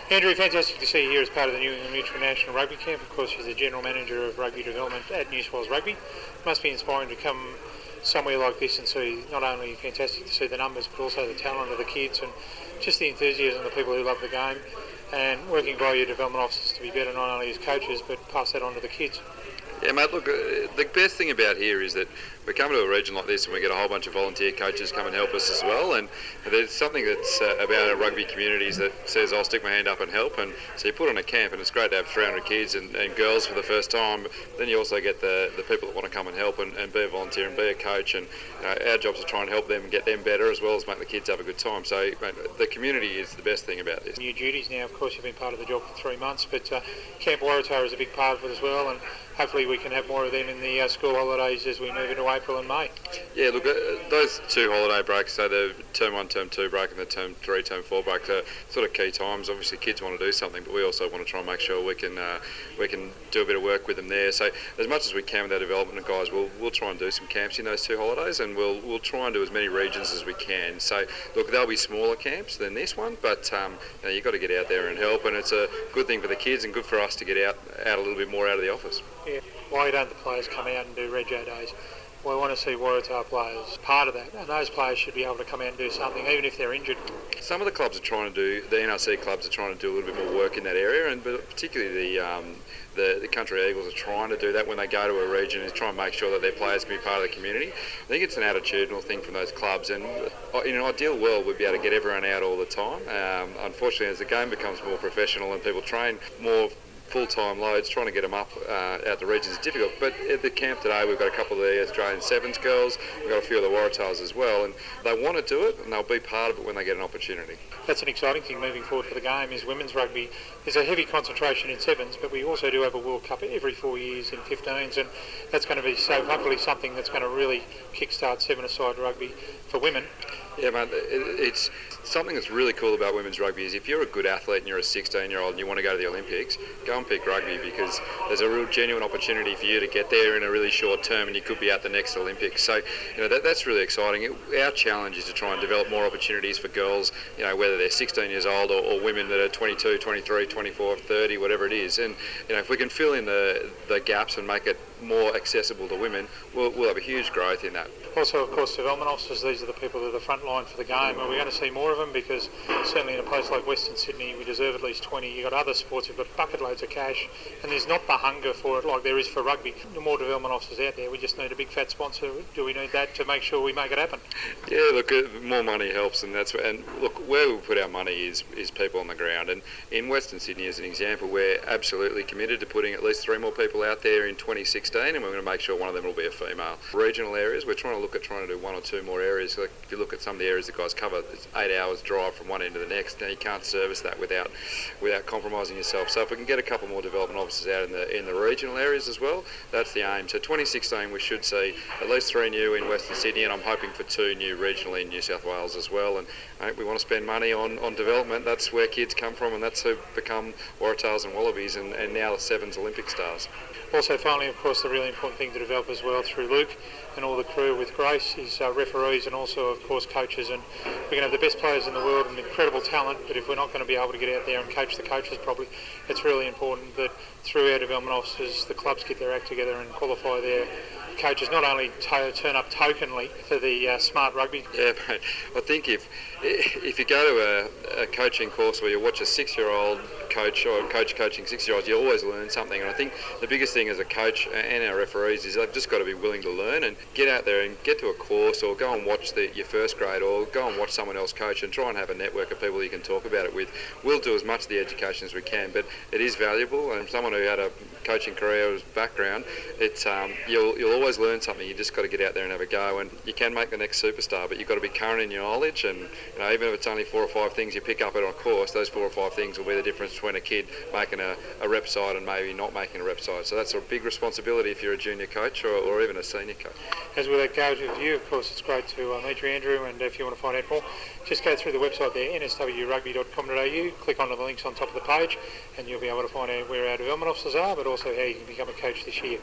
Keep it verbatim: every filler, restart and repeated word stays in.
Andrew, fantastic to see you here as part of the New England Mutual National Rugby Camp. Of course, you're the General Manager of Rugby Development at New South Wales Rugby. It must be inspiring to come somewhere like this and see not only fantastic to see the numbers but also the talent of the kids and just the enthusiasm of the people who love the game, and working via your development officers to be better not only as coaches but pass that on to the kids. Yeah, mate, look, uh, the best thing about here is that we come to a region like this and we get a whole bunch of volunteer coaches come and help us as well, and there's something that's uh, about our rugby communities that says I'll stick my hand up and help, and so you put on a camp and it's great to have three hundred kids and, and girls for the first time, but then you also get the, the people that want to come and help and, and be a volunteer and be a coach, and uh, our job's to try and help them and get them better as well as make the kids have a good time. So mate, the community is the best thing about this. New duties now, of course you've been part of the job for three months, but uh, Camp Waratah is a big part of it as well, and hopefully we can have more of them in the uh, school holidays as we move into April and May. Yeah, look, uh, those two holiday breaks, so the term one, term two break and the term three, term four break are sort of key times. Obviously kids want to do something, but we also want to try and make sure we can uh, we can do a bit of work with them there. So as much as we can with our development guys, we'll we'll try and do some camps in those two holidays, and we'll we'll try and do as many regions as we can. So look, there'll be smaller camps than this one, but um, you know, you've got to get out there and help, and it's a good thing for the kids and good for us to get out, out a little bit more out of the office. Yeah. Why don't the players come out and do Rego days? We want to see Waratah players part of that, and those players should be able to come out and do something, even if they're injured. Some of the clubs are trying to do, the N R C clubs are trying to do a little bit more work in that area, and but particularly the um, the, the Country Eagles are trying to do that when they go to a region, is try and make sure that their players can be part of the community. I think it's an attitudinal thing from those clubs, and in an ideal world we'd be able to get everyone out all the time. Um, unfortunately, as the game becomes more professional and people train more full-time loads, trying to get them up uh, out the regions is difficult. But at the camp today we've got a couple of the Australian Sevens girls, we've got a few of the Waratahs as well, and they want to do it and they'll be part of it when they get an opportunity. That's an exciting thing moving forward for the game is women's rugby. There's a heavy concentration in Sevens, but we also do have a World Cup every four years in fifteens, and that's going to be so hopefully something that's going to really kickstart seven-a-side rugby for women. Yeah, man, it's something that's really cool about women's rugby is if you're a good athlete and you're a sixteen-year-old and you want to go to the Olympics, go and pick rugby, because there's a real genuine opportunity for you to get there in a really short term and you could be at the next Olympics. So, you know, that, that's really exciting. It, our challenge is to try and develop more opportunities for girls, you know, whether they're sixteen years old or, or women that are twenty-two, twenty-three, twenty-four, thirty, whatever it is. And, you know, if we can fill in the, the gaps and make it more accessible to women, we'll, we'll have a huge growth in that. Also, of course, development officers, these are the people that are the front line for the game. Are we going to see more of them? Because certainly in a place like Western Sydney, we deserve at least twenty. You've got other sports who've got bucket loads of cash, and there's not the hunger for it like there is for rugby. The more development officers out there, we just need a big fat sponsor. Do we need that to make sure we make it happen? Yeah, look, more money helps, and that's and look, where we put our money is is people on the ground. And in Western Sydney, as an example, we're absolutely committed to putting at least three more people out there in twenty sixteen, and we're going to make sure one of them will be a female. Regional areas, we're trying to look at trying to do one or two more areas. Like if you look at some of the areas the guys cover, it's eight hours drive from one end to the next. Now you can't service that without without compromising yourself. So if we can get a couple more development officers out in the in the regional areas as well, that's the aim. So twenty sixteen we should see at least three new in Western Sydney, and I'm hoping for two new regionally in New South Wales as well. And uh, we want to spend money on, on development. That's where kids come from, and that's who become Waratahs and Wallabies, and, and now the Sevens Olympic stars. Also, finally, of course, the really important thing to develop as well through Luke and all the crew with Grace is uh, referees and also, of course, coaches. And we can have the best players in the world and incredible talent, but if we're not going to be able to get out there and coach the coaches properly, it's really important that through our development officers, the clubs get their act together and qualify their coaches, not only to- turn up tokenly for the uh, smart rugby. Yeah, mate. I think if if you go to a, a coaching course where you watch a six-year-old coach or coach coaching six-year-olds, you always learn something. And I think the biggest thing as a coach and our referees is they've just got to be willing to learn and get out there and get to a course or go and watch the, your first grade or go and watch someone else coach and try and have a network of people you can talk about it with. We'll do as much of the education as we can, but it is valuable. And someone who had a coaching career or background, it's um, you'll you'll always learn something. You just got to get out there and have a go, and you can make the next superstar, but you've got to be current in your knowledge. And you know, even if it's only four or five things you pick up at a course, those four or five things will be the difference between a kid making a, a rep side and maybe not making a rep side. So that's a big responsibility if you're a junior coach or, or even a senior coach. As with that goes with you, of course, it's great to uh, meet you, Andrew, and if you want to find out more, just go through the website there, n s w rugby dot com dot a u, click on the links on top of the page, and you'll be able to find out where our development officers are, but also how you can become a coach this year.